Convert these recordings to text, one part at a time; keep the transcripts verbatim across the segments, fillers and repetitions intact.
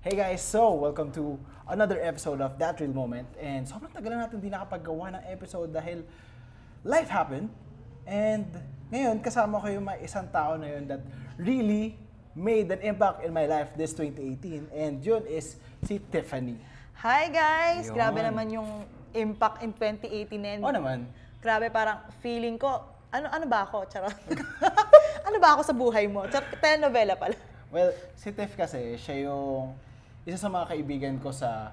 Hey guys, so welcome to another episode of That Real Moment. And sobrang tagal na natin hindi nakapaggawa ng episode dahil life happened. And ngayon, kasama ko yung may isang tao na yun that really made an impact in my life this twenty eighteen. And yun is si Tiffany. Hi guys! Yun. Grabe naman yung impact in twenty eighteen. And Oo naman. grabe, parang feeling ko, ano ano ba ako? Charot. Ano ba ako sa buhay mo? Charot, telenovela pala. Well, si Tiff kasi, siya yung isa sa mga kaibigan ko sa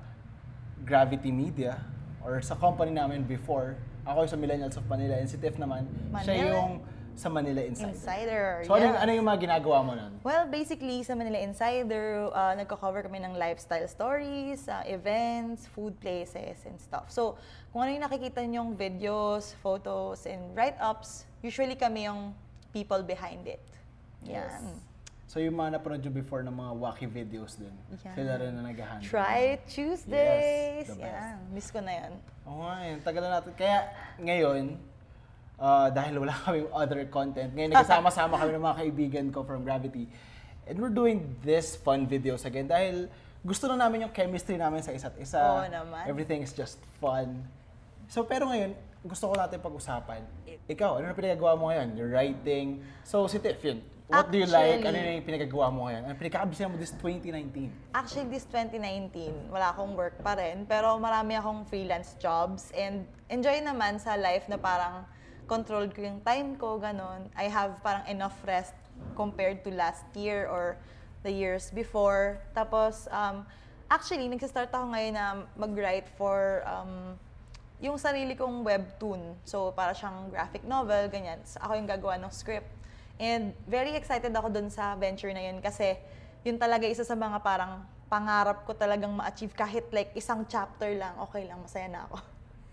Gravity Media or sa company namin before. Ako yung sa Millennials of Manila and si Tiff naman, Manila? siya yung sa Manila Insider. Insider, So ano, yes. yung, ano yung mga ginagawa mo nun? Well, basically, sa Manila Insider, uh, nagko-cover kami ng lifestyle stories, uh, events, food places, and stuff. So, kung ano yung nakikita niyong videos, photos, and write-ups, usually kami yung people behind it. Yes. Yan. So yung mga napanood nyo before ng mga wacky videos din, Yan. sila rin na nag-handle. Try Tuesdays! Yes, the best. Yan. Miss ko na yan. Oo nga yun, tagal na natin. Kaya ngayon, uh, dahil wala kaming other content, ngayon nagkasama-sama kami ng mga kaibigan ko from Gravity. And we're doing this fun videos again dahil gusto na namin yung chemistry namin sa isa't isa. Oo naman. Everything is just fun. So pero ngayon, gusto ko natin pag-usapan. Ikaw, ano na pinagagawa mo ngayon? You're writing. So si Tiff, yun. What do you like? Ano na yung pinagagawa mo ngayon? Ano pinagkakabisa mo this twenty nineteen? Actually, this twenty nineteen, wala akong work pa rin. Pero marami akong freelance jobs. And enjoy naman sa life na parang controlled ko yung time ko, ganun. I have parang enough rest compared to last year or the years before. Tapos, um, actually, nagsistart ako ngayon na mag-write for um, yung sarili kong webtoon. So, para siyang graphic novel, ganyan. So, ako yung gagawa ng script. And very excited ako dun sa venture na yun kasi yun talaga isa sa mga parang pangarap ko talagang ma-achieve kahit like isang chapter lang, okay lang, masaya na ako.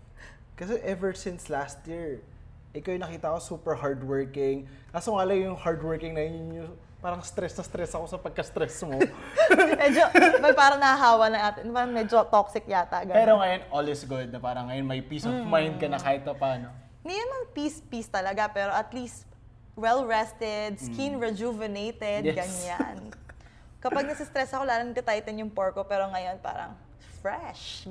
Kasi ever since last year, ikaw yung nakita ko super hardworking. Kaso nga lang yung hardworking na yun yung parang stress na stress ako sa pagka-stress mo. Medyo, may parang nahahawa na atin, parang medyo toxic yata. Ganun. Pero ngayon, all is good na parang ngayon may peace of mind ka na kahit pa paano. Hindi naman peace-peace talaga, pero at least well-rested, skin mm. rejuvenated, yes. ganyan. Kapag nasistress ako, lalo nagtitighten yung pore ko, pero ngayon parang fresh.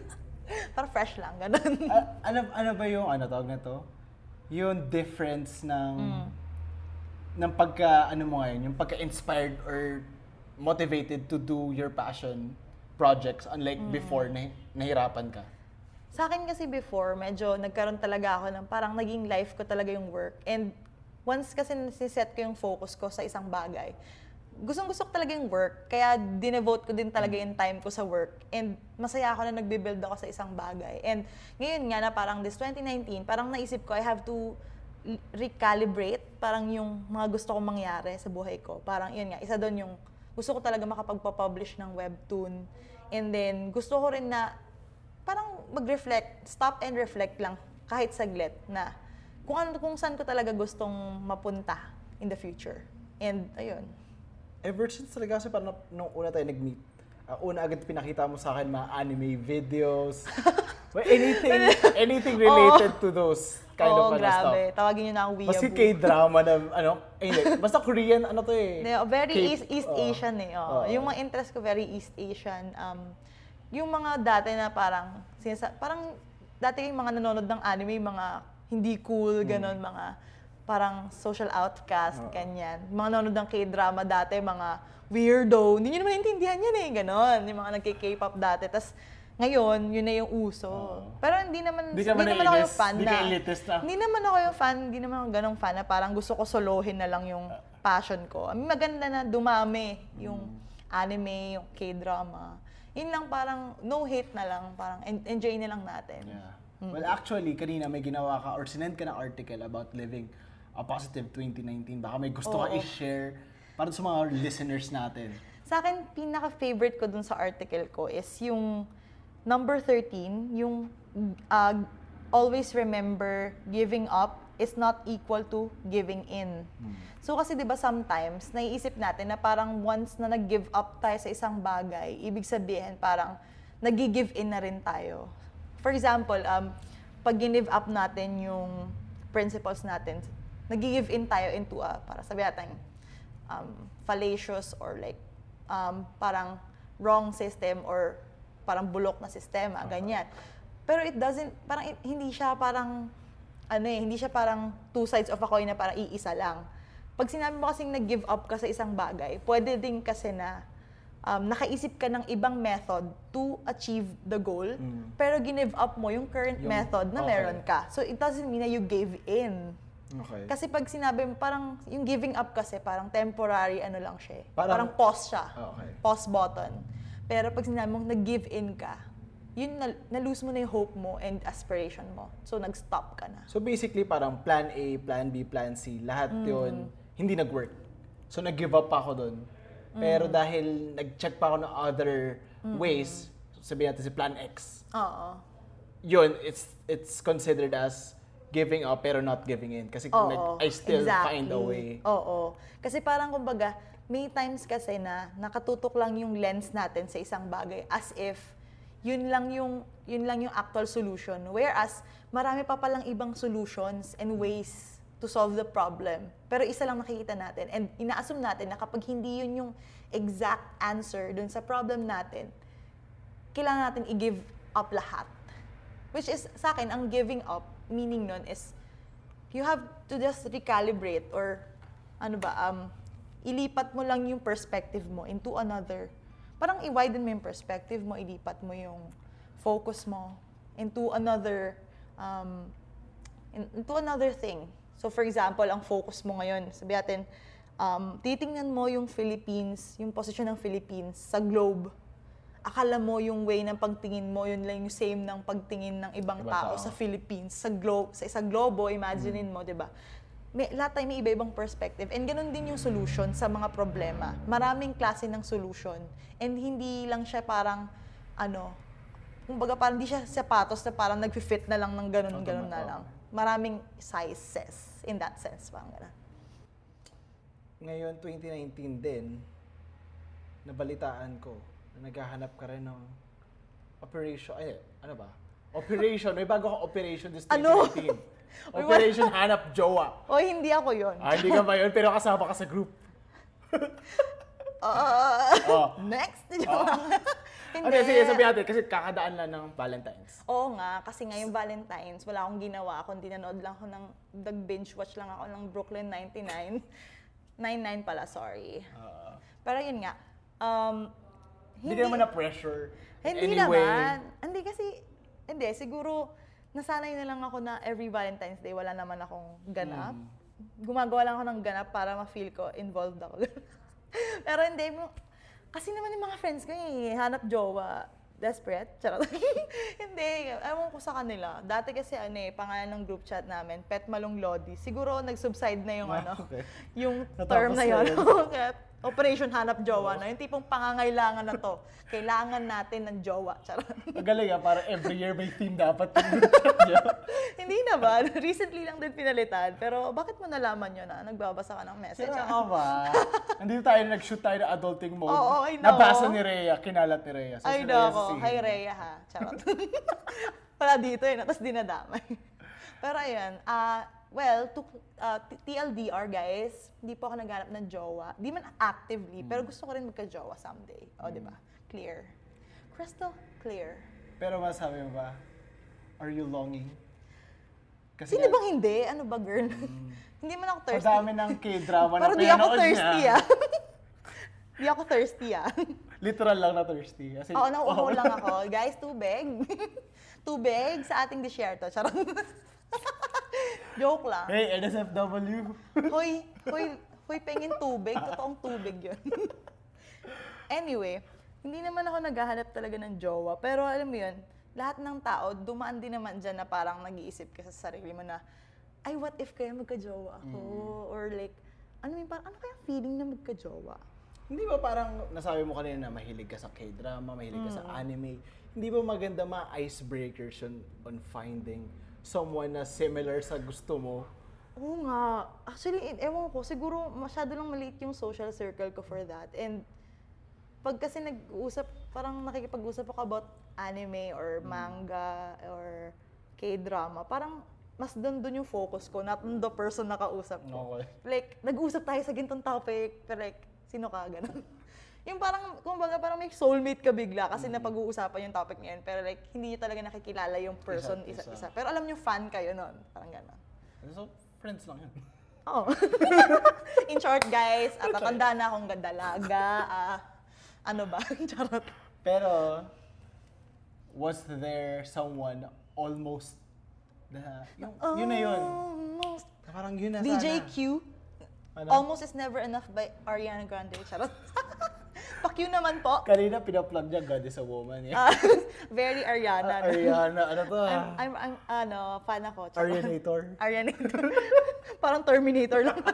Parang fresh lang, ganun. A- ano, ano ba yung, ano tawag na to? Yung difference ng, mm. ng pagka, ano mo ngayon, yung pagka-inspired or motivated to do your passion projects, unlike mm. before, na, nahirapan ka? Sa akin kasi before, medyo nagkaroon talaga ako ng parang naging life ko talaga yung work. And once kasi nasiset ko yung focus ko sa isang bagay, gustong-gusto ko talaga yung work, kaya dinevote ko din talaga yung time ko sa work. And masaya ako na nagbe-build ako sa isang bagay. And ngayon nga na parang this twenty nineteen, parang naisip ko, I have to recalibrate parang yung mga gusto kong mangyari sa buhay ko. Parang yun nga, isa doon yung gusto ko talaga makapagpa-publish ng webtoon. And then gusto ko rin na parang mag-reflect, stop and reflect lang kahit saglit na kung ano, kung saan ko talaga gustong mapunta in the future. And ayun. Ever since talaga kasi parang nung una tayo nag-meet, uh, una agad pinakita mo sa akin mga anime videos. Well, anything anything related oh. to those kind oh, of ano grabe. stuff. Tawagin niyo na akong weeaboo. Basta K-drama na ano, eh, basta Korean ano to eh. No, very K- East, East uh, Asian eh. Oh. Uh, yung mga interest ko very East Asian. Um, yung mga dati na parang sinasa- parang dati yung mga nanonood ng anime, mga hindi cool, ganon, hmm. mga parang social outcast, uh-huh. ganyan. Mga nanonood ng K-drama dati, mga weirdo, hindi nyo naman intindihan yan eh, ganon. Yung mga nagki-K-pop dati. Tapos ngayon, yun na yung uso. Uh-huh. Pero hindi naman, di hindi naman ako yung fan di na, na. Hindi naman ako yung fan, hindi naman ako ganong fan na parang gusto ko solohin na lang yung passion ko. I mean, maganda na dumami yung hmm. anime, yung K-drama. Yun lang parang no hate na lang, parang enjoy na lang natin. Yeah. Well, actually, kanina may ginawa ka or sinend ka na article about living a positive twenty nineteen. Baka may gusto Oo. ka i-share para sa mga listeners natin. Sa akin, pinaka-favorite ko dun sa article ko is yung number thirteen, yung uh, always remember giving up is not equal to giving in. Hmm. So kasi 'di ba sometimes naiisip natin na parang once na nag-give up tayo sa isang bagay, ibig sabihin parang nagi-give in na rin tayo. For example, um, pag give up natin yung principles natin, nag-give in tayo into a, para sabi natin, um, fallacious or like, um, parang wrong system or parang bulok na sistema, uh-huh. ganyan. Pero it doesn't, parang it, hindi siya parang, ano eh, hindi siya parang two sides of a coin na parang iisa lang. Pag sinabi mo kasing nag-give up ka sa isang bagay, pwede din kasi na um, nakaisip ka ng ibang method to achieve the goal, mm. pero give up mo yung current yung, method na okay. meron ka. So it doesn't mean na you gave in. Okay. Kasi pag sinabi mo, parang yung giving up kasi parang temporary ano lang siya. Parang, parang pause siya. Okay. Pause button. Pero pag sinabi mong nag-give in ka, yun, na, na-lose mo na yung hope mo and aspiration mo. So, nag-stop ka na. So, basically, parang plan A, plan B, plan C, lahat mm. yun, hindi nag-work. So, nag-give up pa ako dun. Mm. Pero dahil nag-check pa ako ng other mm. ways, sabihin natin si plan X. Oo. Yun, it's it's considered as giving up pero not giving in. Kasi Oo, nag, I still exactly. find a way. Oo. Kasi parang, kumbaga, may times kasi na nakatutok lang yung lens natin sa isang bagay as if yun lang yung yun lang yung actual solution, whereas marami pa palang ibang solutions and ways to solve the problem, pero isa lang nakikita natin and ina-assume natin na kapag hindi yun yung exact answer dun sa problem natin, kailangan natin i-give up lahat, which is sa akin ang giving up meaning nun is you have to just recalibrate or ano ba um ilipat mo lang yung perspective mo into another. Parang i-widen mo yung perspective mo, ilipat mo yung focus mo into another um, into another thing. So for example, ang focus mo ngayon, sabi natin, um, titingnan mo yung Philippines, yung position ng Philippines sa globe. Akala mo yung way ng pagtingin mo, yun lang yung same ng pagtingin ng ibang Iba tao, tao sa Philippines, sa globe, sa isang globo, imaginein hmm. mo, 'di ba? May, lahat tayo may iba-ibang perspective. And ganun din yung solution sa mga problema. Maraming klase ng solution. And hindi lang siya parang, ano, kumbaga parang hindi siya sapatos na parang nag-fit na lang ng ganun-ganun na lang. Maraming sizes in that sense. Parang ganun. Ngayon, twenty nineteen din, nabalitaan ko na naghahanap ka rin ng operation, ay, ano ba? Operation, may bago kang operation this twenty nineteen. Ano? Operation Hanap Jowa. O, hindi ako yun. Ah, hindi ka ba yun? Pero kasama ka sa group. uh, oh. Next. Oh. Hindi. Okay, sige, sabi natin, kasi kakadaan lang ng Valentine's. Oo nga, kasi ngayong Valentine's, wala akong ginawa. Kundi nanood lang ako ng, nag-binge watch lang ako ng Brooklyn ninety-nine. ninety-nine pala, sorry. Uh, Pero yun nga, um, hindi, hindi ka naman na-pressure Hindi anyway. naman. Hindi kasi, hindi, siguro, nasanay na lang ako na every Valentine's Day, wala naman akong ganap. Mm. Gumagawa lang ako ng ganap para ma-feel ko, involved ako. Pero hindi mo, kasi naman yung mga friends ko eh, hanap jowa, desperate, charot. Hindi, ewan ko sa kanila. Dati kasi ano eh, pangalan ng group chat namin, Pet Malong Lodi. Siguro nag-subside na yung ah, ano, okay. yung Natapos term na yun. Na Operation Hanap Jowa na, yung tipong pangangailangan na to. Kailangan natin ng jowa. Charot. Magaling ah, para every year may team dapat yung group chat niya. Hindi na ba? Recently lang din pinalitan. Pero bakit mo nalaman yun na nagbabasa ka ng message? Sira ka ba? Nandito tayo, nag-shoot tayo ng adulting mode. Oo, I know. Nabasa ni Rhea, kinalat ni Rhea. So, ay, si Rhea nako. Hi, Rhea ha. Charot. Wala dito eh, tapos dinadamay. Pero ayun, ah, uh, well, to, uh, T L D R guys, hindi po ako naghanap ng jowa. Di man actively, mm. pero gusto ko rin magka-jowa someday. O, mm. di ba? Clear. Crystal clear. Pero masabi mo ba, are you longing? Kasi Sino bang hindi? Ano ba, girl? Mm. Hindi man ako thirsty. Madami ng K-drama na pero di ako thirsty, niya. ah. Di ako thirsty, ah. Literal lang na thirsty. Kasi, Oo, nauuho lang ako. Guys, tubig. Tubig sa ating disyerto. Charot. Joke lang. Hey, N S F W. Hoy, hoy, hoy, pengin tubig. Totoong tubig yun. Anyway, hindi naman ako naghahanap talaga ng jowa. Pero alam mo yun, lahat ng tao, dumaan din naman dyan na parang nag-iisip ka sa sarili mo na, ay, what if kaya magka-jowa ako? Mm. Or like, ano yung parang, ano kaya feeling na magka-jowa? Hindi ba parang nasabi mo kanina na mahilig ka sa K-drama, mahilig ka mm. sa anime, hindi ba maganda ma-icebreakers yun on finding someone na similar sa gusto mo? Oo nga. Actually, ewan ko, siguro masyado lang maliit yung social circle ko for that. And pag kasi nag-uusap, parang nakikipag-usap ako about anime or manga mm. or K-drama, parang mas doon doon yung focus ko, not on the person na kausap ko. Okay. Like, nag-uusap tayo sa gintong topic, pero like, sino ka, ganun. Yung parang, kumbaga parang may soulmate ka bigla kasi mm. napag-uusapan yung topic niyan. Pero like, hindi niyo talaga nakikilala yung person isa, isa. isa. Pero alam niyo, fan kayo nun. Parang gano'n. So, friends lang yun. Oo. In short, guys, at tatanda na akong dalaga. Uh, ano ba? Charot. Pero, was there someone almost na, yung, yun na yun. Almost. Parang yun na D J sana. Q. Ano? Almost is never enough by Ariana Grande. Charot. Pa-Q naman po. Kanina pinaplug niya, God is a woman. Eh. Uh, very Ariana. Uh, Ariana, ano to? I'm, I'm, I'm ano, fan ako. Arianator. Arianator. Parang Terminator lang.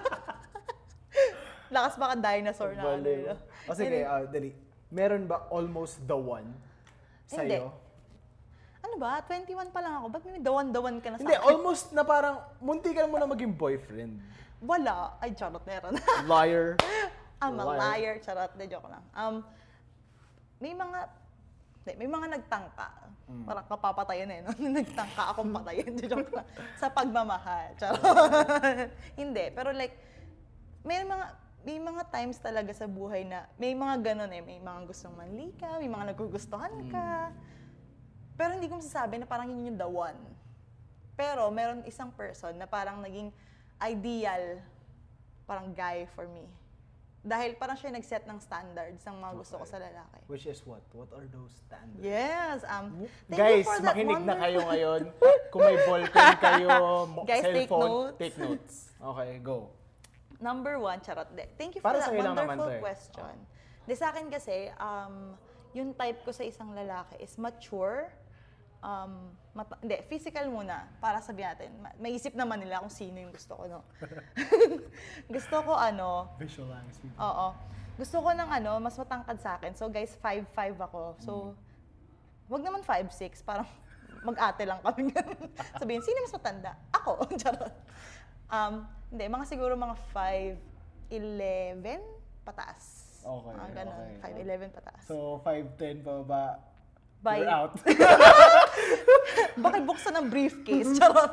Lakas baka dinosaur na. Ano, o sige, uh, dali. Meron ba almost the one sa'yo? Hindi. Ano ba? twenty-one pa lang ako. Ba't may dawan-dawan ka na sa Hindi, akin? almost na parang munti ka na muna maging boyfriend. Wala. Ay, charot, meron. Liar. I'm a liar. Charot, de joke lang. Um, may mga, di, may mga nagtangka. Mm. Parang kapapatayan eh, no? Nagtangka akong patayin. De joke lang. Sa pagmamahal. Charot. Hindi. Pero like, may mga, may mga times talaga sa buhay na may mga ganun eh. May mga gustong manlika, may mga nagugustuhan ka. Mm. Pero hindi ko masasabi na parang yun yung the one. Pero meron isang person na parang naging ideal, parang guy for me. Dahil parang siya nag-set ng standards ng mga gusto okay. ko sa lalaki. Which is what? What are those standards? Yes. Um, Guys, makinig na kayo ngayon. Kung may ballpen kayo, Guys, cellphone, take notes. take notes. Okay, go. Number one, charot. De. Thank you for Para that wonderful eh. question. Oh. De, sa akin kasi, um, yung type ko sa isang lalaki is mature, um, mata- hindi, physical muna, para sabihin natin. Ma- maisip naman nila kung sino yung gusto ko, no? Gusto ko, ano... Visualize. Oo. Gusto ko ng, ano, mas matangkad sa akin. So, guys, five five ako. So, mm. wag naman five six, parang mag-ate lang kami. Sabihin, sino mas matanda? Ako. Charot. Um, hindi, mga siguro mga five eleven pataas. Okay, mga ganun, okay. five eleven pataas. So, five ten pa ba? Bye. You're out. Bakit buksan ng briefcase? Charot.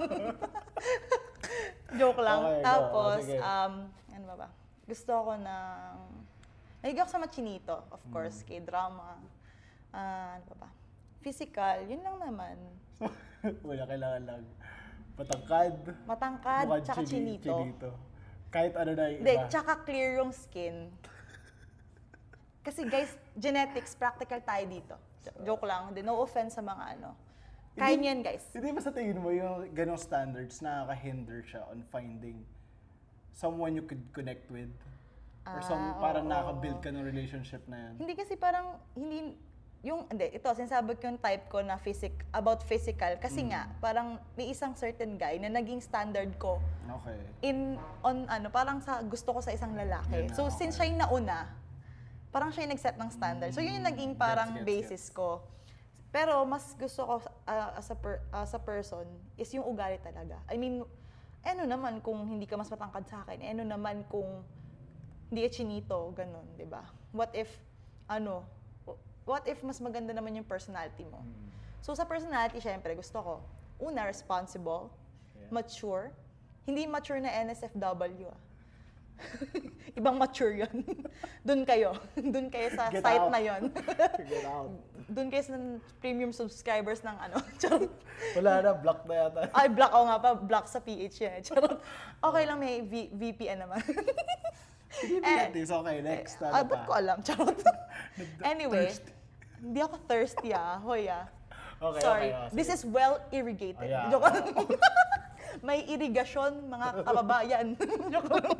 Joke lang. Okay, Tapos, go. um, ano ba ba? Gusto ko ng... Nahiga ako sa machinito, of course, mm. K-drama. Uh, ano ba ba? Physical, yun lang naman. Wala, kailangan lang. Matangkad. Matangkad, Mukhang tsaka chini, chinito. chinito. Kahit ano na yung Hindi, iba. tsaka clear yung skin. Kasi guys, genetics, practical tayo dito. Joke lang, hindi, no offense sa mga ano. Kaya niyan guys. Hindi ba sa tingin mo yung ganong standards nakaka-hinder siya on finding someone you could connect with? Or some, Ah, parang oo. nakaka-build ka ng relationship na yan? Hindi kasi parang, hindi, yung, hindi, ito, sinasabi ko yung type ko na physic, about physical. Kasi Mm. nga, parang may isang certain guy na naging standard ko Okay. in, on, ano, parang sa gusto ko sa isang lalaki. Yan na, So, okay. since siya yung nauna, parang siya yung nag-set ng standard. So, yun yung naging parang Gets, gets, basis ko. Pero, mas gusto ko uh, as, a per, as a person is yung ugali talaga. I mean, ano naman kung hindi ka mas matangkad sa akin? Ano naman kung hindi ka chinito, ganun, di ba? What if, ano, what if mas maganda naman yung personality mo? Mm. So, sa personality, syempre, gusto ko, una, responsible, Yeah. mature, hindi mature na N S F W, ah. Ibang mature yun. Doon kayo. Doon kayo sa Get site out. na yun. Get out. Doon kayo sa premium subscribers ng ano. Wala na, block na yata. Ay, block ako nga pa. Block sa P H yan. Charot. Okay lang, may v- V P N naman. Hindi Eh, eh, okay, next. Ah, Ano ba't ko pa? alam? Charot. Anyway, Thirsty. hindi ako thirsty ah. Hoy ah. Okay, Sorry. okay, oh, sige. This is well irrigated. Oh, yeah. Joke lang. May irigasyon, mga kababayan. Joke lang.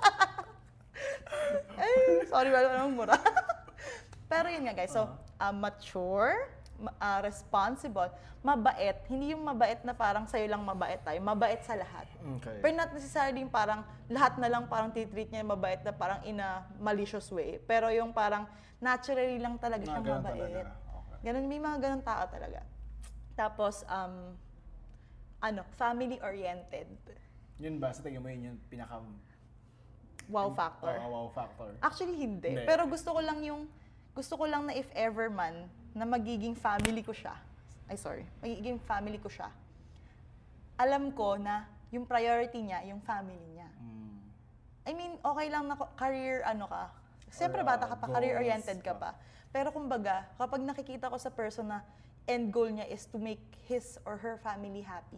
Ay, sorry, wala namang mura. Pero yun nga guys, so, uh, mature, ma- uh, responsible, mabait. Hindi yung mabait na parang sa'yo lang mabait tayo, mabait sa lahat. Okay. Pero not necessarily yung parang lahat na lang parang titreat niya mabait na parang in a malicious way. Pero yung parang naturally lang talaga Ah, siyang ganun mabait. talaga. Okay. Ganun, may mga ganun tao talaga. Tapos, um, ano, family-oriented. Yun ba? Sa tingin mo yun yung pinaka... Wow factor. Oo, wow factor. Actually, hindi. Hindi. Pero gusto ko lang yung, gusto ko lang na if ever man, na magiging family ko siya. Ay, sorry. Magiging family ko siya. Alam ko na yung priority niya, yung family niya. Mm. I mean, okay lang na ko- career, ano ka, Siyempre Or, bata uh, ka pa, goals. career-oriented ka pa. Pero kumbaga, kapag nakikita ko sa person na end goal niya is to make his or her family happy,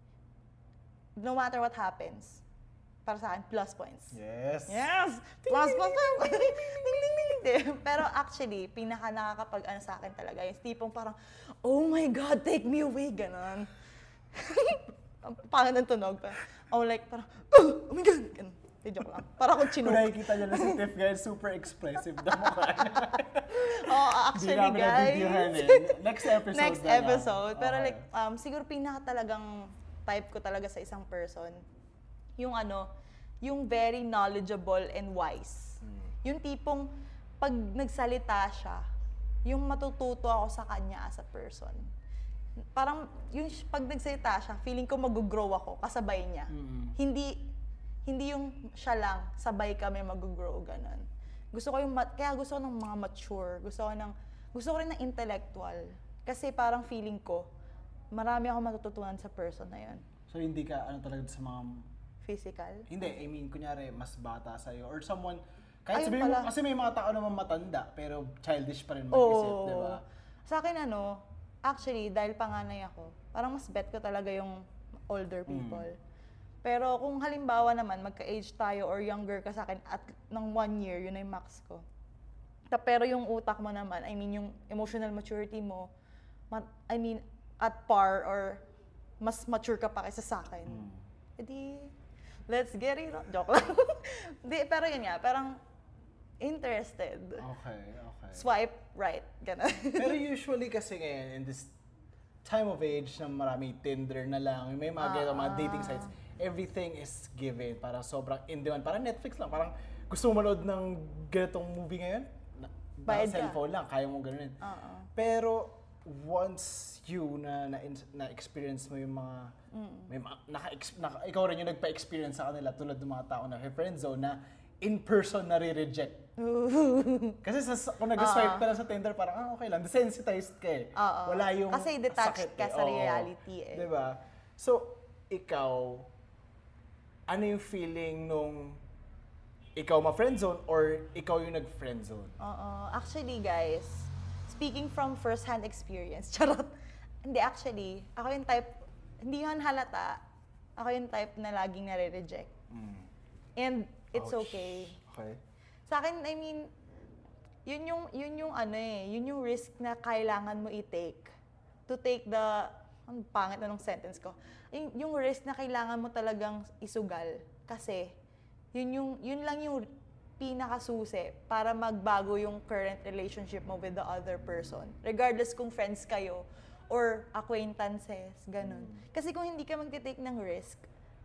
no matter what happens, para sa akin, plus points. Yes. Yes! Plus, plus, plus! Ding, ding, ding, ding. Pero actually, pinaka nakakapag ano sa akin talaga, yung tipong parang, oh my God, take me away, ganon. Ang pangit ng tunog. I'm like, parang, oh, oh my God, ganon. Di joke lang. Para akong Kung chinok. nakikita niyo na si Tiff, guys, super expressive na mukha niya. Oh, actually, Di namin guys. nabibigyan eh. Next episode Next na lang. episode. Pero Okay. like, um, siguro pinaka talagang type ko talaga sa isang person, yung ano, yung very knowledgeable and wise. Hmm. Yung tipong, pag nagsalita siya, yung matututo ako sa kanya as a person. Parang, yung sh- pag nagsalita siya, feeling ko mag-grow ako kasabay niya. Mm. Hindi, hindi yung siya lang, sabay kami mag-grow, ganun. Gusto ko yung, mat- kaya gusto ko ng mga mature, gusto ko ng, gusto ko rin ng intellectual. Kasi parang feeling ko, marami ako matututunan sa person na yun. So hindi ka ano talaga sa mga Physical. hindi, I mean kunyari mas bata sa iyo or someone kahit Ayun sabihin mo pala. kasi may mga tao naman matanda pero childish pa rin mag-isip, Oo. di ba? Sa akin ano, actually, dahil panganay ako, parang mas bet ko talaga yung older people. Pero kung halimbawa naman, magka-age tayo or younger ka sa akin at ng one year, yun na yung max ko. Ta- Pero yung utak mo naman, I mean, yung emotional maturity mo, ma- I mean, at par or mas mature ka pa kaysa sa akin. Mm. Edi, let's get it on. Joke lang. Di, pero yun nga, parang interested. Okay, okay. Swipe right. Ganun. Pero usually kasi ngayon, in this time of age na marami Tinder na lang, may mga ganito, mga dating sites, everything is given. Parang sobrang in-demand. Parang Netflix lang. Parang gusto mo manood ng ganitong movie ngayon, na, Bayad ka. cellphone lang, kaya mo ganoon. Oo. Pero once you na na, na experience mo yung mga may mga, naka, naka, ikaw rin yung nagpa-experience sa kanila tulad ng mga tao na friend zone na in person na re-reject. Kasi sa, kung nag-swipe ka lang sa Tinder, parang ah, okay lang, desensitized ka eh. Oo. Wala yung Kasi detached sakit ka eh. sa Oo. reality eh. Diba? So, ikaw, ano yung feeling nung ikaw ma-friendzone or ikaw yung nag-friendzone? Oo. Actually, guys, speaking from first-hand experience, charot. Hindi, actually, ako yung type, hindi yun halata, ako yung type na laging nare-reject. Mm. And it's Ouch. okay. Okay. Sa akin, I mean, yun yung, yun yung ano eh, yun yung risk na kailangan mo i-take. To take the, ang pangit na nung sentence ko. Yung, yung risk na kailangan mo talagang isugal. Kasi, yun, yung, yun lang yung pinakasusi para magbago yung current relationship mo with the other person. Regardless kung friends kayo or acquaintances, ganun. Kasi kung hindi ka magte-take ng risk,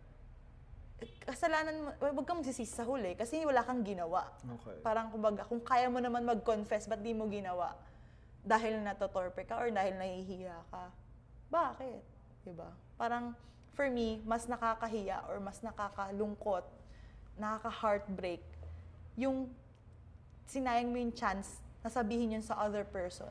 kasalanan mo, wag kang magsisisi sa huli kasi wala kang ginawa. Okay. Parang kumbaga, kung kaya mo naman mag-confess, ba't di mo ginawa? Dahil natotorpe ka or dahil nahihiya ka. Bakit? Diba? Parang, for me, mas nakakahiya or mas nakakalungkot, nakaka-heartbreak, yung sinayang mo yung chance na sabihin yun sa other person.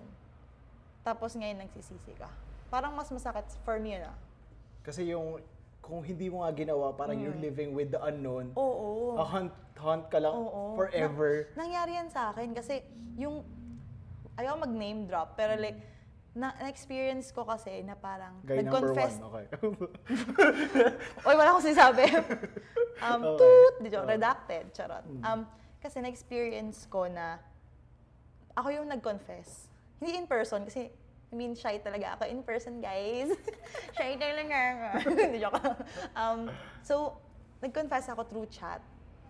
Tapos ngayon nagsisisi ka. Parang mas masakit for me na. Kasi yung, kung hindi mo nga ginawa, parang you're living with the unknown. Oo. A hunt, hunt ka lang Oo. forever. Na, nangyari yan sa akin kasi yung, ayaw mag-name drop, pero like, na, na-experience ko kasi na parang, Guy number nag-confess. one, okay. Oy, wala akong sinasabi. um, Okay. toot, di joke, Oh. redacted, charot. Um, kasi na-experience ko na, ako yung nag-confess. Hindi in person, kasi, I mean, shy talaga ako in person, guys. Shy talaga ako. Hindi joke. Um, so, nag-confess ako through chat.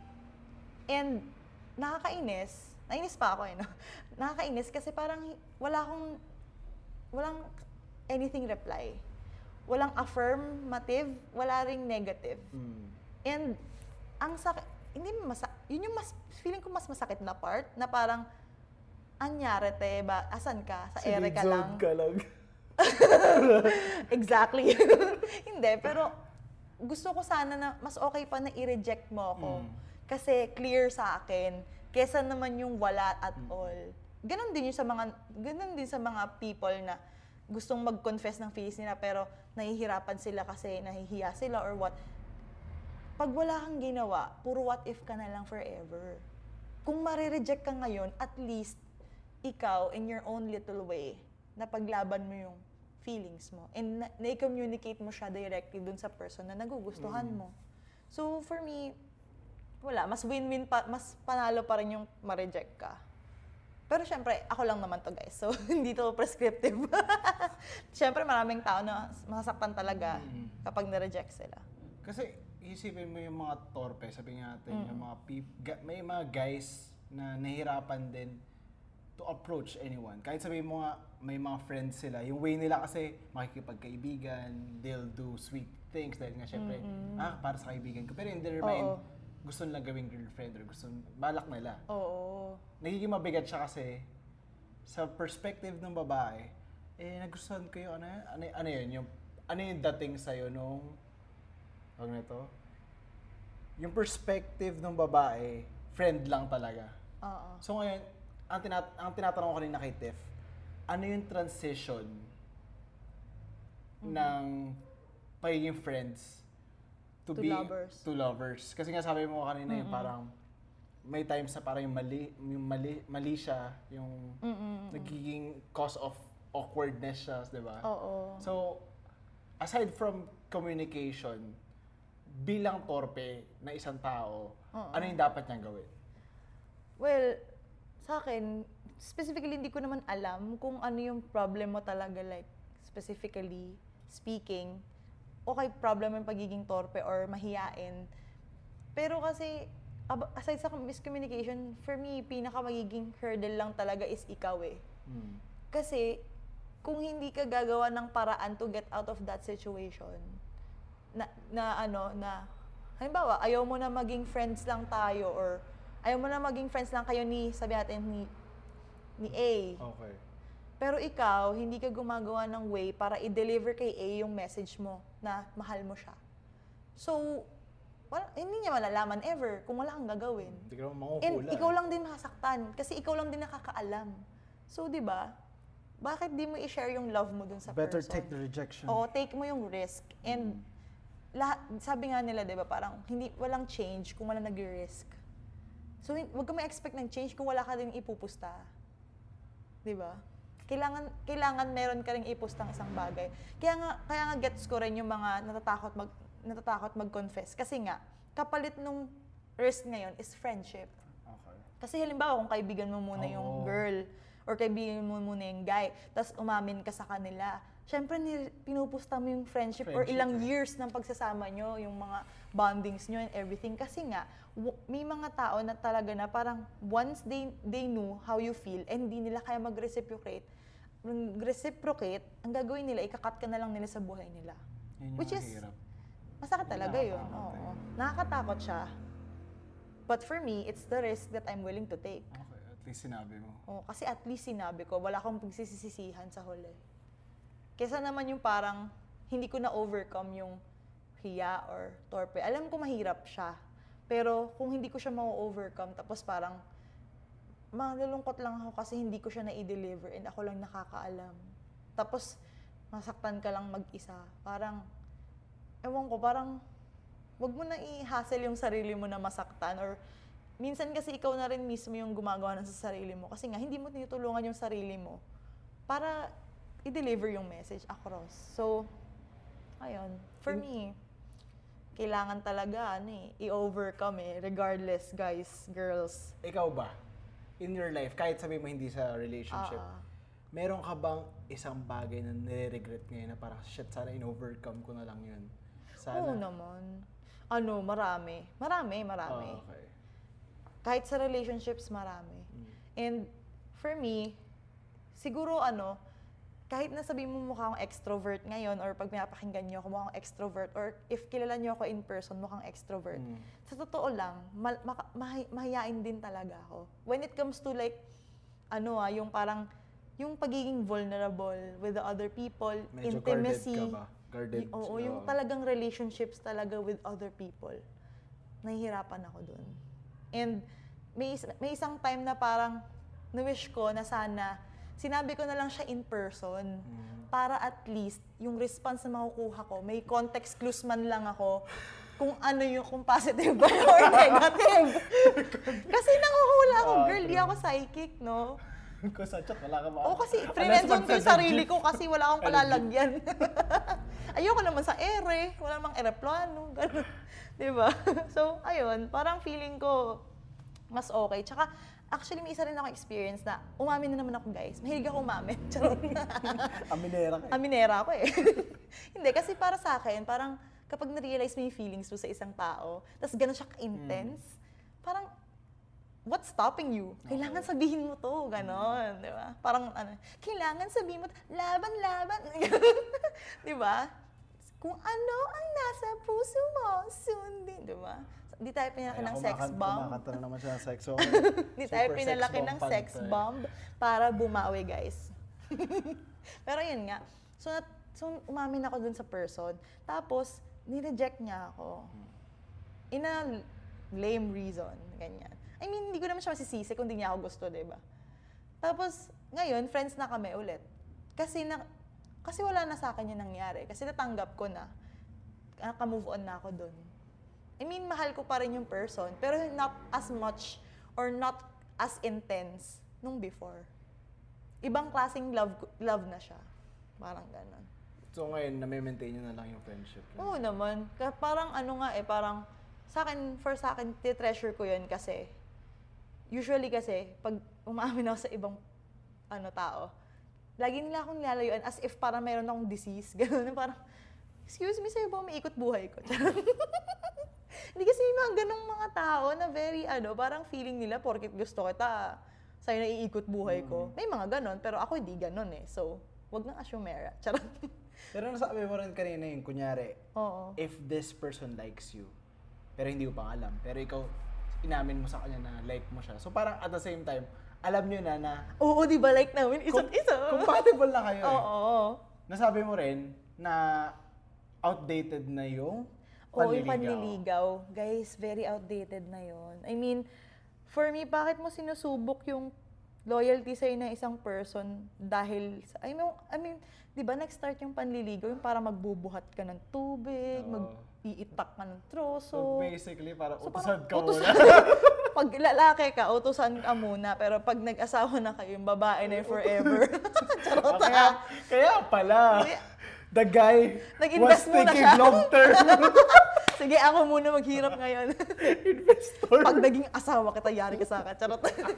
And, nakakainis. Nainis pa ako eh, no? Nakakainis kasi parang wala akong, walang anything reply. Walang affirmative, wala ring negative. Mm. And, ang sakit, hindi masa, yun yung mas, feeling ko mas masakit na part, na parang, anyari te, ba, asan ka? Sa ere ka lang? Sinigzod ka lang. Exactly. Hindi, pero gusto ko sana na mas okay pa na i-reject mo ako. Mm. Kasi clear sa akin, kesa naman yung wala at all. Ganon din yung sa mga, ganon din sa mga people na gustong mag-confess ng feelings nila pero nahihirapan sila kasi nahihiya sila or what. Pag wala kang ginawa, puro what if ka na lang forever. kung marireject ka ngayon, at least, ikaw, in your own little way, napaglaban mo yung feelings mo. And na- na-communicate mo siya directly dun sa person na nagugustuhan Mm. mo. So, for me, wala. Mas win-win pa, mas panalo pa rin yung ma-reject ka. Pero syempre, ako lang naman to guys. So, hindi to prescriptive. Syempre, maraming tao na masasaktan talaga Mm. kapag na-reject sila. Kasi isipin mo yung mga torpe, sabi nga natin, Mm. yung mga peop- ga- may mga guys na nahihirapan din to approach anyone. Kahit sabihin mo nga, may mga friends sila, yung way nila kasi makikipagkaibigan, they'll do sweet things dahil nga syempre, ah, para sa kaibigan ko. Pero in their mind, Oo. gusto nilang gawing girlfriend or gusto, balak nila. Oo. Nagiging mabigat siya kasi sa perspective ng babae, eh, nagustuhan ko yung ano, yun? ano, ano yun, yung, ano yung dating sa'yo nung, wag na ito, yung perspective ng babae, friend lang talaga. Oo. So ngayon, ang, tinat- ang tinatanong ko kanina kay Tiff, ano yung transition ng pagiging friends to, To be lovers. to lovers? Kasi nga sabi mo kanina yung parang may times na parang yung mali, yung mali, mali siya, yung nagiging cause of awkwardness siya, di ba? Oo. So, aside from communication, bilang torpe na isang tao, ano yung dapat niyang gawin? Well, sa akin, specifically, hindi ko naman alam kung ano yung problem mo talaga, like, specifically speaking. Okay, problem yung pagiging torpe or mahiyain. Pero kasi, ab- aside sa miscommunication, for me, pinaka magiging hurdle lang talaga is ikaw eh. Hmm. Kasi, kung hindi ka gagawa ng paraan to get out of that situation, na, na ano, na, halimbawa, ayaw mo na maging friends lang tayo or ayaw mo na maging friends lang kayo ni, sabi natin, ni, ni A. Okay. Pero ikaw, hindi ka gumagawa ng way para i-deliver kay A yung message mo na mahal mo siya. So, wala, hindi niya malalaman ever kung wala kang gagawin. Hindi ka naman makuhula. And ikaw eh. lang din masaktan kasi ikaw lang din nakakaalam. So, di ba? Bakit di mo i-share yung love mo dun sa Better person? take the rejection. Oo, take mo yung risk. And lahat, sabi nga nila, di ba, parang hindi, walang change kung wala nag-risk. So, hin- huwag ka ma-expect ng change kung wala ka din ipupusta. Di ba? Kailangan, kailangan meron ka rin ipustang isang bagay. Kaya nga, kaya nga gets ko rin yung mga natatakot, mag, natatakot mag-confess. Kasi nga, kapalit nung risk ngayon is friendship. Okay. Kasi halimbawa, kung kaibigan mo muna Oo. yung girl, or kaibigan mo muna yung guy, tapos umamin ka sa kanila, syempre, ni, pinupusta mo yung friendship, or Friendship, ilang eh. years ng pagsasama nyo, yung mga bondings nyo and everything. Kasi nga, w- may mga tao na talaga na parang once they, they knew how you feel and hindi nila kaya mag-reciprocate, mag-reciprocate, ang gagawin nila, ikakat ka na lang nila sa buhay nila. Yun yung Which is, mahirap. masakit Yun talaga yun. nakakatakot Oo. eh. Nakakatakot siya. But for me, it's the risk that I'm willing to take. Okay, at least sinabi mo. Oh, kasi at least sinabi ko, wala akong pagsisisihan sa huli. Kesa naman yung parang hindi ko na-overcome yung hiya or torpe. Alam ko mahirap siya. Pero kung hindi ko siya ma-overcome, tapos parang malulungkot lang ako kasi hindi ko siya na-deliver and ako lang nakakaalam. Tapos masaktan ka lang mag-isa. Parang, ewan ko, parang wag mo na i-hassle yung sarili mo na masaktan or minsan kasi ikaw na rin mismo yung gumagawa ng sa sarili mo kasi nga hindi mo tinutulungan yung sarili mo para i-deliver yung message across. So, ayun. For me, kailangan talaga ano eh, i-overcome eh, regardless, guys, girls. Ikaw ba? In your life, kahit sabi mo hindi sa relationship, Ah. meron ka bang isang bagay na nire-regret ngayon na parang, shit, sana in-overcome ko na lang yun? Sana. Oo naman. Ano, marami. Marami, marami. Ah, okay. Kahit sa relationships, marami. And for me, siguro ano, kahit na sabihin mo mukha akong extrovert ngayon or pag pinapakinggan niyo ako mukhang extrovert or if kilala niyo ako in person mukhang extrovert. Mm. Sa totoo lang, ma- maka- mahi- mahiyain din talaga ako. When it comes to like, ano ah, yung parang, yung pagiging vulnerable with the other people, Medyo intimacy. guarded ka ba? Guarded. Y- oo, Oo. yung talagang relationships talaga with other people. Nahihirapan ako dun. And may, is- may isang time na parang na-wish ko na sana sinabi ko na lang siya in person para at least yung response na makukuha ko, may context clues man lang ako kung ano yung, kung positive ba or negative. Kasi nanguhula ako, Ah, girl, di true. ako psychic, no? Kung sa chat, wala ka ba? Oo, kasi Unless friendzone ko yung magsa- sarili ko kasi wala akong Legit. kalalagyan. Ayoko naman sa ere, wala namang ereplano, gano'n. Di ba? So, ayun, parang feeling ko mas okay. Tsaka, actually, may isa rin ako experience na umamin na naman ako, guys. Mahilig ako umamin. Charot. Aminera ka. eh. Aminera ako eh. Hindi, kasi para sa akin, parang kapag na-realize mo yung feelings mo sa isang tao, tapos gano'n siya ka-intense, parang, what's stopping you? Kailangan sabihin mo to, gano'n, di ba? Parang ano, kailangan sabihin mo, to, laban, laban, di ba? Kung ano ang nasa puso mo, sundin, di ba? Di tayo pinalaki Kaya ng sex kumakan- bomb. Kumakanta na naman siya ng sex song. Di tayo Super pinalaki bomb ng fan sex tayo. bomb para bumawi, guys. Pero yun nga, so, nat- so umamin ako dun sa person, tapos, nireject niya ako. In a lame reason, ganyan. I mean, hindi ko naman siya masisisi kung hindi niya ako gusto, di ba? Tapos, ngayon, friends na kami ulit. Kasi, na, kasi wala na sa akin yung nangyari. Kasi natanggap ko na. Naka-move on na ako dun. I mean, mahal ko pa rin yung person, pero not as much or not as intense nung before. Ibang klaseng love, love na siya. Parang ganon. So ngayon, na-maintain nyo na lang yung friendship. Oo naman. Kaya parang ano nga eh, parang sa akin, for sa akin, treasure ko yun kasi usually kasi, pag umamin ako sa ibang ano tao, lagi nila akong nilalayuan as if parang mayroon akong disease. Gano'n, parang, excuse me, sa'yo ba umiikot buhay ko? Hindi kasi yung mga ganong mga tao na very, ano, parang feeling nila, porkit gusto kita, sa'yo na iikot buhay ko. May mga ganon, pero ako hindi ganon eh. So, wag nang asumera. Charot. Pero nasabi mo rin kanina yung, kunyari, Oo. if this person likes you, pero hindi ko pa alam, pero ikaw, inamin mo sa kanya na like mo siya. So parang at the same time, alam nyo na na Oo, di ba like namin isa't isa? compatible na kayo eh. Oo. Nasabi mo rin na outdated na yung Oo, yung panliligaw. panliligaw. Guys, very outdated na yon. I mean, for me, bakit mo sinusubok yung loyalty sa'yo ng isang person dahil, sa, I mean, I mean di ba nag-start yung panliligaw, yung para magbubuhat ka ng tubig, Oo. mag-iitak ka ng So troso. basically, para So, utusan parang ka utusan- muna. Pag lalaki ka, utusan ka muna, pero pag nag-asawa na kayo, yung babae na yung forever. Charot. Ah, kaya, kaya pala, the guy was Nag-invest muna thinking siya. long term. Sige, ako muna maghirap ngayon. Investor. Pag naging asawa kita, yari ka sa akin. Charot.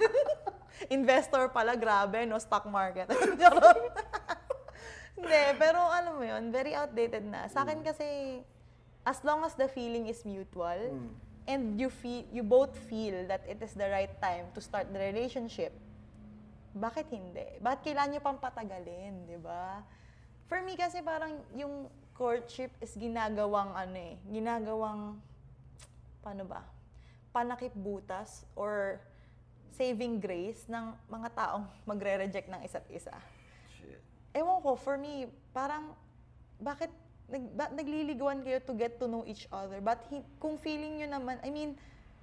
Investor pala, grabe, no? Stock market. Charot. Hindi, pero alam mo yun, very outdated na. Sa akin kasi, as long as the feeling is mutual, Mm. and you feel, you both feel that it is the right time to start the relationship, bakit hindi? Bakit kailangan nyo pang patagalin, di ba? For me kasi parang yung courtship is ginagawang ano eh, ginagawang, paano ba? Panakip butas or saving grace ng mga taong magre-reject ng isa't isa. Shit. Ewan ko, for me, parang, bakit nag, ba, nagliliguan kayo to get to know each other? But hi, kung feeling nyo naman, I mean,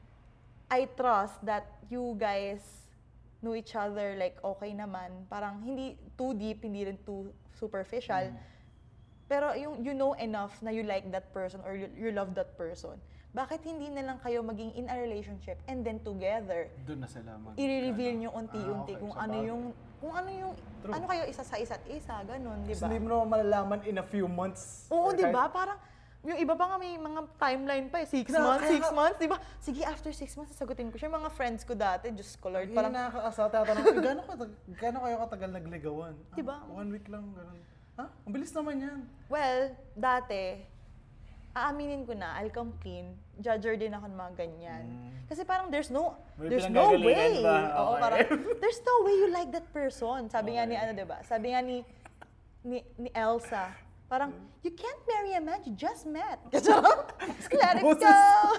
I trust that you guys know each other like okay naman. Parang hindi too deep, hindi rin too superficial. Pero yung you know enough na you like that person or you, you love that person. Bakit hindi na lang kayo maging in a relationship and then together, Doon na sila mag... i-reveal nyo ano. unti-unti Ah, okay, kung sa ano bagay. yung kung ano yung True. ano kayo isa sa isa't isa, ganun, di Kasi ba? hindi mo naman malalaman in a few months. Oo, Or di ba? kahit- Parang yung iba pa nga may mga timeline pa eh. Six Kaya- months, kaya six nga- months, di ba? Sige, after six months, sasagutin ko siya. Yung mga friends ko dati, Diyos ko Lord, Hindi parang, nakakaasa, tatanong ko, gano'n ka- gano'n kayo katagal nagligawan? Ah, Diba? One week lang, gano'n. Ha? Ang bilis naman yan. well, dati, aaminin ko na, I'll come clean. Judger din ako ng mga ganyan. Kasi parang there's no, May there's no pinanggagalingan way. ba? Oo, Okay. parang, there's no way you like that person. Sabi nga ni ano, di ba? Sabi nga ni, ni, ni Elsa, parang, you can't marry a man you just met. Charot. Let it Boses. go.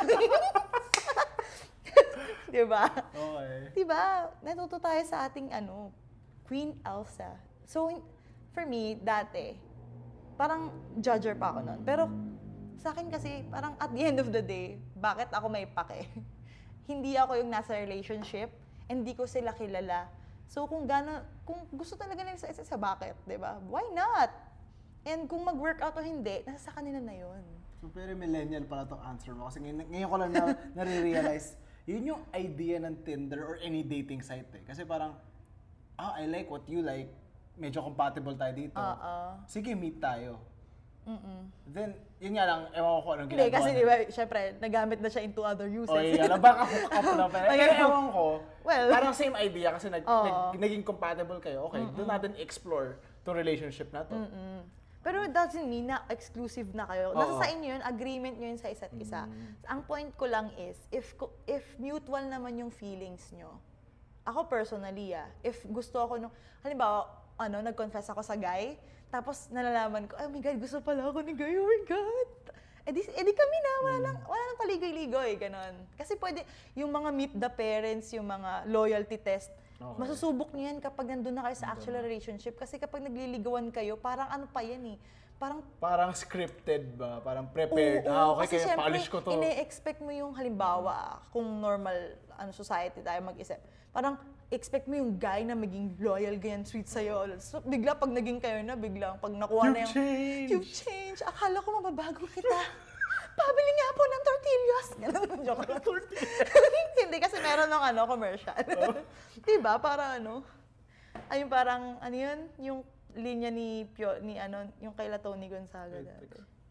di ba? Okay. Di ba? Natuto tayo sa ating ano, Queen Elsa. So, in- for me, dati, parang judger pa ako nun. Pero, sa akin kasi, parang at the end of the day, bakit ako may pake? Hindi ako yung nasa relationship, and hindi ko sila kilala. So, kung gano'n, kung gusto talaga nila sa isa, sa bakit, di ba? Why not? And kung mag-workout o hindi, nasa sa kanila na yun. So, pero millennial pala itong answer mo. Kasi ngayon, ngayon ko lang na, nare-realize, yun yung idea ng Tinder or any dating site eh. Kasi parang, ah, I like what you like. Medyo compatible tayo dito. Oo. Sige, meet tayo. Mm-mm. Then, yun nga lang, ewan ko kung anong Hindi, ginagawa kasi na. di ba, syempre, nagamit na siya into other uses. O, yun nga lang, baka hook up na. Pero, pero ewan ko, Well, parang same idea kasi nag, Oo. nag, naging compatible kayo. Okay, doon natin explore to relationship na to. Mm-mm. Pero it doesn't mean na exclusive na kayo. Nasa sa inyo yun, agreement nyo yun sa isa't isa. Ang point ko lang is, if ko- if mutual naman yung feelings nyo, ako personally ah, if gusto ako nung, halimbawa, ano, nag-confess ako sa guy, tapos nalalaman ko, oh my God, gusto pala ako ni guy, oh my God. Eh di, eh di kami na, wala nang, wala nang paligoy-ligoy, ganon. Kasi pwede, yung mga meet the parents, yung mga loyalty test, Okay. masusubok niyo yan kapag nandun na kayo sa actual relationship. Kasi kapag nagliligawan kayo, parang ano pa yan eh. Parang, Parang scripted ba? Parang prepared. oo, ah, okay, kasi kaya syempre, polish ko to. ine-expect mo yung halimbawa, kung normal ano society tayo mag-isip. Parang, expect mo yung guy na maging loyal, ganyan, sweet sa'yo. So, bigla pag naging kayo na, biglang pag nakuha You've na yung... changed! You've changed! Akala ko mababago kita. Pabili nga po ng tortillas. Ganun, joke lang. Hindi, kasi meron ng ano, commercial. Diba? Para ano, ayun parang, ano yun, yung linya ni Pio, ni ano, yung kay La Tony Gonzaga dati.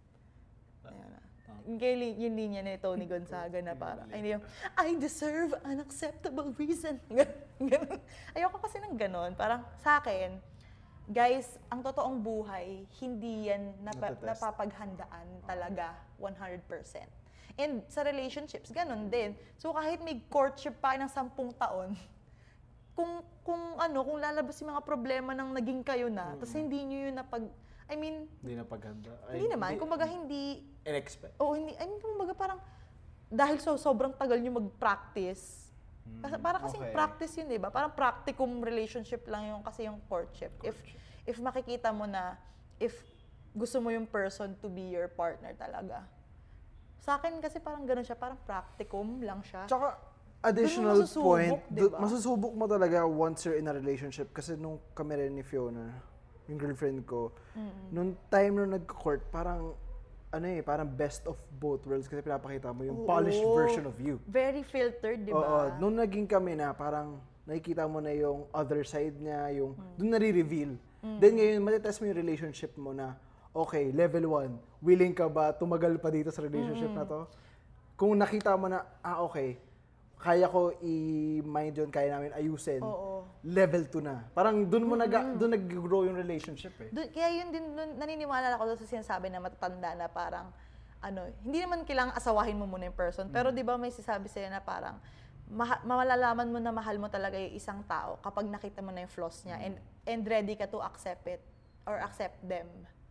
Ayun na. Yung, kay, li- yung linya ni Tony Gonzaga na parang, ayun yung, I deserve an acceptable reason. Ganun. Ayoko kasi ng ganon. Parang sa akin, guys, ang totoong buhay, hindi yan napa, Natetest. napapaghandaan talaga one hundred percent. And sa relationships, ganun din. So kahit may courtship pa ng sampung taon, kung kung ano, kung lalabas yung mga problema ng naging kayo na, tapos hindi nyo yun napag, I mean, Hindi na paghanda. hindi naman, kumbaga hindi, In-expect. oo, hindi, I mean, kumbaga parang, dahil so, sobrang tagal nyo mag-practice, kasi, para kasing okay. practice yun, di ba? Parang practicum relationship lang yung kasi yung courtship. If if makikita mo na, if gusto mo yung person to be your partner talaga. Sa akin kasi parang ganun siya, parang practicum lang siya. Tsaka, additional Doon mo masusubok, point, di du- ba? masusubok mo talaga once you're in a relationship. Kasi nung kami rin ni Fiona, yung girlfriend ko, nung time nung nag-court, parang, ano eh, parang best of both worlds kasi pinapakita mo yung polished Oo. version of you. Very filtered, di Oo, ba? nung naging kami na, parang nakikita mo na yung other side niya, yung, Hmm. doon nare-reveal. Then ngayon, matitest mo yung relationship mo na, okay, level one, willing ka ba tumagal pa dito sa relationship na to? Kung nakita mo na, ah okay, kaya ko i-mind yun, kaya namin ayusin, Oo. level two na. Parang doon mo nag doon nag-grow yung relationship eh. Dun, kaya yun din, dun, naniniwala ako doon sa sinasabi na matatanda na parang, ano, hindi naman kailangang asawahin mo muna yung person. Pero di ba may sasabi sa'yo na parang, maha, malalaman mo na mahal mo talaga yung isang tao kapag nakita mo na yung flaws niya and, and ready ka to accept it or accept them.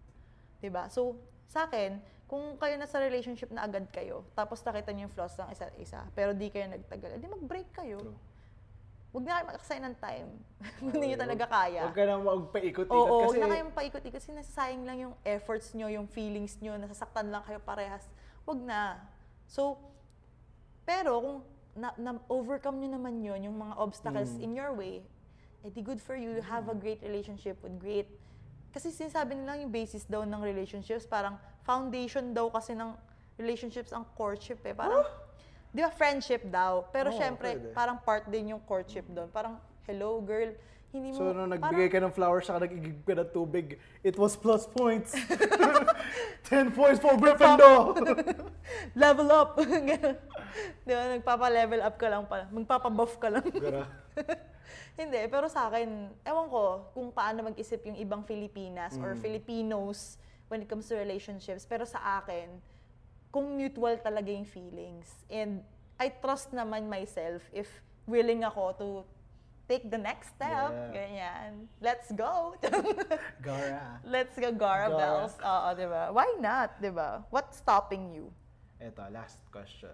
Di ba? So, sa akin, kung kayo nasa relationship na agad kayo, tapos nakita niyo yung flaws ng isa't isa, pero di kayo nagtagal, edi mag-break kayo. True. Huwag na kayo mag-assign ng time. Kung hindi nyo talaga kaya. Huwag ka nang magpaikot-ikot Oo, kasi... huwag na kayong paikot-ikot kasi nasasayang lang yung efforts nyo, yung feelings nyo, nasasaktan lang kayo parehas. Huwag na. So, pero kung na, na- overcome nyo naman yun, yung mga obstacles in your way, eh di good for you, you have a great relationship with great... Kasi sinasabi nila yung basis daw ng relationships, parang foundation daw kasi ng relationships ang courtship eh. Parang, di ba friendship daw, pero Oo, syempre, pwede. parang part din yung courtship doon. Parang, hello girl, hindi mo... So, nung parang- nagbigay ka ng flowers, saka nag-igib ka ng tubig, it was plus points. ten points for Gryffindor! level up. Ganun. Di ba, nagpapa-level up ka lang pala. Magpapa-buff ka lang. Gara. Hindi, pero sa akin, ewan ko kung paano mag-isip yung ibang Filipinas or Mm. Filipinos when it comes to relationships. Pero sa akin, kung mutual talaga yung feelings. And I trust naman myself if willing ako to take the next step. Yeah. Ganyan. Let's go. Gara. Let's go, Gara Gara. Bells. Oo, di ba? Why not, di ba? What's stopping you? Eto, last question.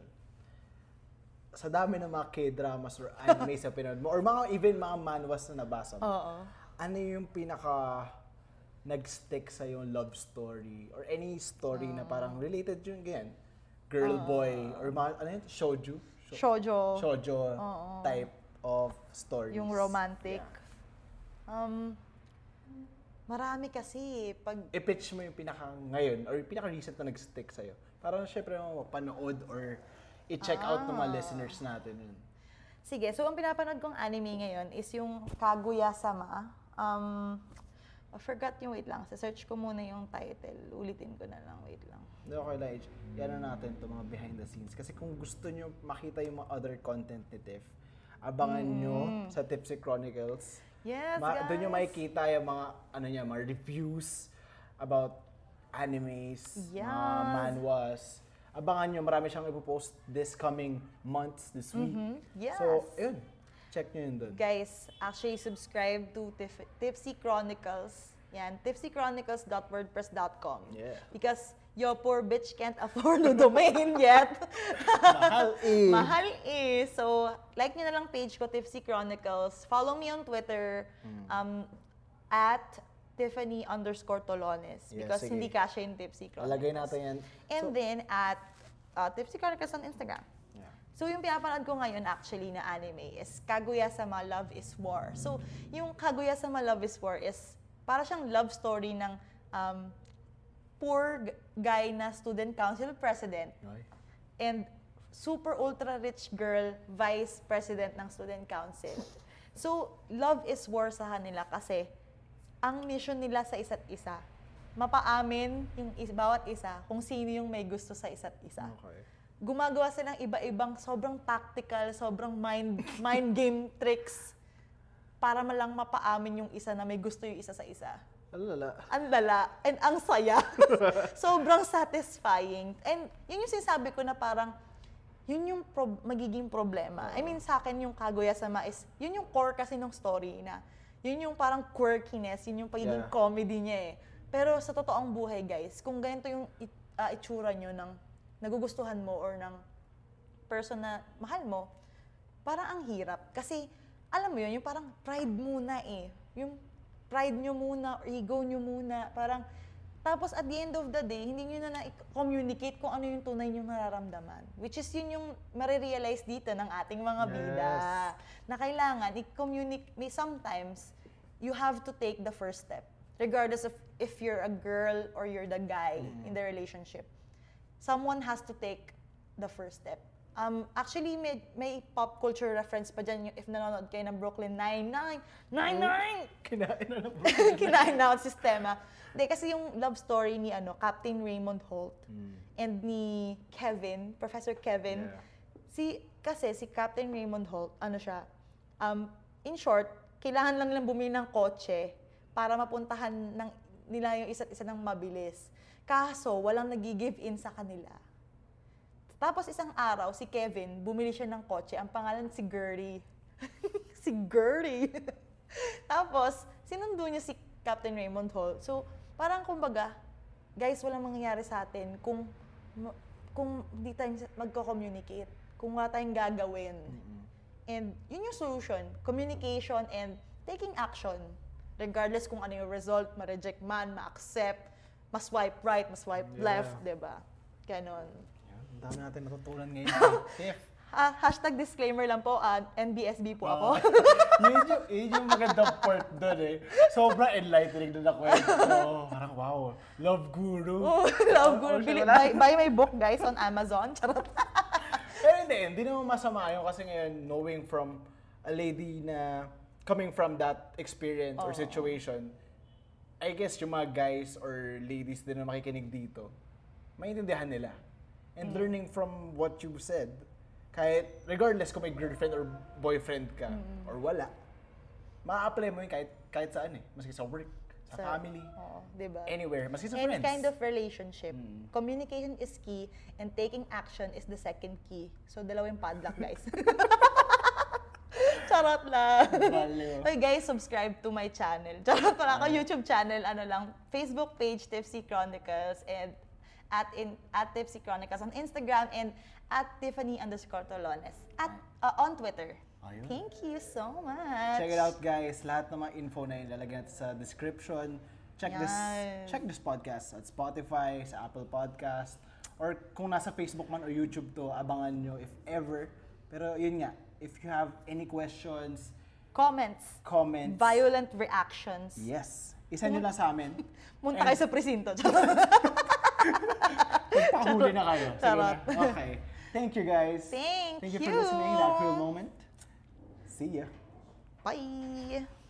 Sa dami ng mga K-dramas or anime sa pinanood mo, or mga even mga manhwas na nabasa mo, Oo. ano yung pinaka nag-stick sa yung love story or any story na parang related yung ganyan? Girl, boy, or mga, ano yun? Shoujo? Sho- Shoujo. Shoujo Oo. type of stories. Yung romantic. Yeah. Um, Marami kasi. Pag, I-pitch mo yung pinaka ngayon or yung pinaka recent na nag-stick sa'yo. Para syempre mo mapanood or i-check out ng mga listeners natin yun. Sige, so ang pinapanood kong anime ngayon is yung Kaguya-sama. Um, I forgot yung, wait lang, sa-search ko muna yung title. Ulitin ko na lang, wait lang. Hindi, okay lang. Yan na natin itong mga behind the scenes. Kasi kung gusto nyo makita yung mga other content ni Tiff, abangan nyo sa Tipsy Chronicles. Yes, Ma- guys! Doon nyo makikita yung mga, ano niya, mga reviews about animes, Yes. mga manhwas. Abangan nyo, marami siyang ipopost this coming months, this week. Yes. So, yun. Check nyo yun doon. Guys, actually subscribe to Tif- Tipsy Chronicles. Yan, tipsy chronicles dot wordpress dot com. Yeah. Because your poor bitch can't afford the domain yet. Mahal eh. Mahal eh. So, like nyo na lang page ko, Tipsy Chronicles. Follow me on Twitter, um, at Tiffany underscore Tolones. Yeah, Because sige. hindi kasha yung Tipsy Chronicles. Alagay natin yan. And So- then at uh, Tipsy Chronicles on Instagram. Yeah. So, yung pinapanood ko ngayon actually na anime is Kaguya-sama Love is War. So, yung Kaguya-sama Love is War is para siyang love story ng um, poor g- guy na student council president Okay. and super ultra rich girl vice president ng student council. So, love is war sa kanila kasi ang mission nila sa isa't isa, mapaamin yung is- bawat isa kung sino yung may gusto sa isa't isa. Okay. Gumagawa silang iba-ibang sobrang tactical, sobrang mind mind game tricks para malang mapaamin yung isa na may gusto yung isa sa isa. Alala. Ang lala and ang saya. Sobrang satisfying. And yun yung sinasabi ko na parang yun yung prob- magiging problema. I mean, sa akin yung Kaguya-sama is, yun yung core kasi ng story na, yun yung parang quirkiness, yun yung pagiging Yeah. comedy niya eh. Pero sa totoong buhay, guys, kung ganito yung it- ah, itsura nyo ng nagugustuhan mo or ng person na mahal mo, parang ang hirap. Kasi, alam mo yun, yung parang pride muna eh. Yung pride nyo muna, or ego nyo muna, parang, tapos at the end of the day, hindi nyo na na-communicate kung ano yung tunay nyo nararamdaman. Which is yun yung marirealize dito ng ating mga bida. Yes. Na kailangan, i-communicate, may sometimes, you have to take the first step. Regardless of if you're a girl or you're the guy in the relationship. Someone has to take the first step. Um, actually, may, may pop culture reference pa dyan yung if nanonood kayo ng Brooklyn Nine-Nine. Nine-Nine! Kinain na lang. Kinain na ang sistema. Hindi, kasi yung love story ni ano, Captain Raymond Holt and ni Kevin, Professor Kevin. Yeah. Si, kasi si Captain Raymond Holt, ano siya, um, in short, kailangan lang nilang bumili ng kotse para mapuntahan ng, nila yung isa't isa ng mabilis. Kaso, walang nag-give in sa kanila. Tapos isang araw, si Kevin, bumili siya ng kotse. Ang pangalan si Gertie. Si Gertie. Tapos, sinundo niya si Captain Raymond Hall. So, parang kumbaga, guys, walang mangyayari sa atin kung ma- kung hindi tayo magko-communicate, kung wala tayong gagawin. And yun yung solution, communication and taking action. Regardless kung ano yung result, ma-reject man, ma-accept, ma-swipe right, ma-swipe Yeah. left, diba? Ganon. Yan, ang dami natin natutunan ngayon. Tiff. Ah, hashtag disclaimer lang po, ah, N B S B po ako. yun, yung, yun yung magandang part doon eh. Sobrang enlightening doon ako eh. So, parang wow, love guru. Oh, love Oh, guru. Bili, wala. buy, buy my book, guys, on Amazon. Charot. Pero hindi, hindi naman masama yun kasi ngayon, knowing from a lady na coming from that experience or Oo. situation, I guess yung mga guys or ladies din na makikinig dito, maintindihan nila. And learning from what you said, kahit regardless kung may girlfriend or boyfriend ka or wala, ma-apply mo yun kahit, kahit saan eh. Maski sa work, sa, family, Oo, diba? anywhere, maski sa Any friends. kind of relationship. Communication is key and taking action is the second key. So, dalawa yung padlock, guys. Charot lang. Baliw. Hey guys, subscribe to my channel. Charot pala ako, YouTube channel, ano lang, Facebook page, Tipsy Chronicles, and at in at Tipsy Chronicles on Instagram, and at Tiffany underscore Tolones at uh, on Twitter. Ayun. Thank you so much. Check it out, guys. Lahat ng mga info na yun lalagyan natin sa description. Check this Yan. check this podcast at Spotify, sa Apple Podcast, or kung nasa Facebook man or YouTube to, abangan nyo if ever. Pero yun nga, if you have any questions, Comments. comments, Violent reactions. yes, isa nyo lang sa amin. Munta And- kayo sa presinto. Pagpahuli na kayo. Sige na. Charot. Okay. Thank you guys. Thank Thank you for you. listening. That real moment. See ya. Bye!